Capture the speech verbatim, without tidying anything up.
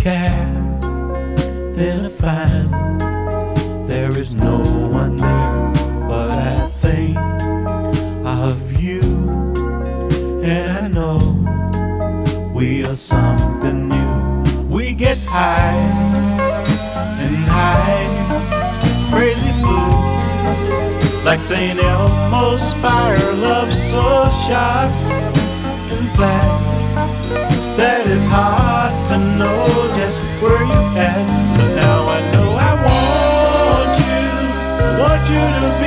care, then I find there is no one there. But I think of you, and I know we are something new. We get high and high, crazy blue, like Saint Elmo's fire. Love so sharp and flat that it's hard to know just where you at. But now I know I want you, want you to be